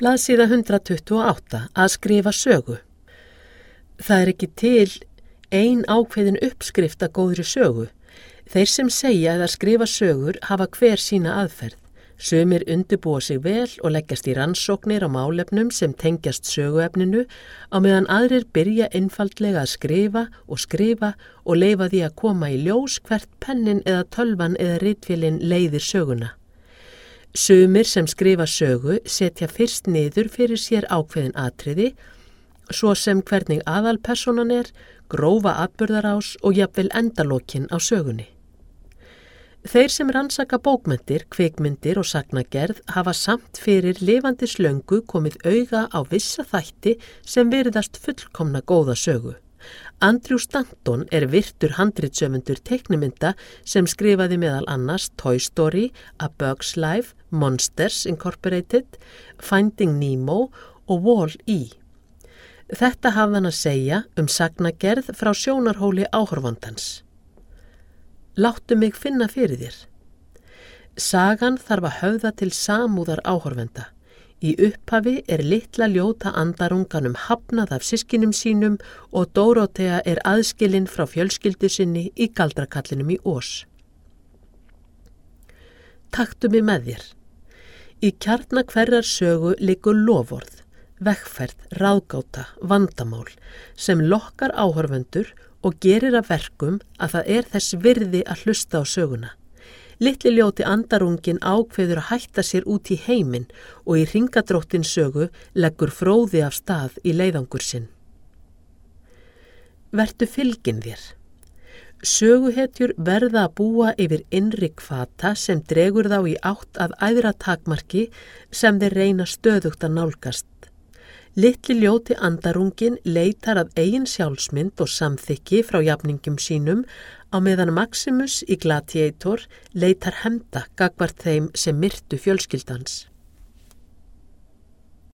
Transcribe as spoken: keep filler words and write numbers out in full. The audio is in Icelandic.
Blaðsíða hundrað tuttugu og átta. Að skrifa sögu. Það er ekki til ein ákveðin uppskrift að góðri sögu. Þeir sem segja eða skrifa sögur hafa hver sína aðferð. Sumir undirbúa sig vel og leggjast í rannsóknir á málefnum sem tengjast söguefninu á meðan aðrir byrja einfaldlega að skrifa og skrifa og leyfa því að koma í ljós hvert pennin eða tölvan eða ritvélin leiðir söguna. Sumir sem skrifa sögu setja fyrst niður fyrir sér ákveðin atriði, svo sem hvernig aðalpersonan er, grófa atburðarás og jafnvel endalokin á sögunni. Þeir sem rannsaka bókmenntir, kvikmyndir og sagnagerð hafa samt fyrir lifandi slöngu komið auga á vissa þætti sem virðast fullkomna góða sögu. Andrew Stanton er virtur handritshöfundur teiknimynda sem skrifaði meðal annars Toy Story, A Bug's Life, Monsters Incorporated, Finding Nemo og Wall-E. Þetta hafði hann að segja um sagnagerð frá sjónarhóli áhorfandans. Láttu mig finna fyrir þér. Sagan þarf að höfða til samúðar áhorfenda. Í upphafi er litla ljóta andarunganum hafnað af systkinum sínum og Dórótea er aðskilin frá fjölskyldu sinni í galdrakallinum í Oz. Taktu mig með þér. Í kjarna hverrar sögu liggur loforð, vegferð, ráðgáta, vandamál sem lokkar áhorfendur og gerir að verkum að það er þess virði að hlusta á söguna. Litli ljóti andarungin ákveður að hætta sér út í heiminn og í hringadróttin sögu leggur fróði af stað í leiðangur sinn. Vertu fylgin þér. Söguhetjur verða að búa yfir innri hvata sem dregur þá í átt að æðra takmarki sem þeir reyna stöðugt að nálgast. Litli ljóti andarungin leitar að eigin sjálfsmynd og samþykki frá jafningum sínum á meðan Maximus í Gladiator leitar hefnda gagnvart þeim sem myrtu fjölskyldans.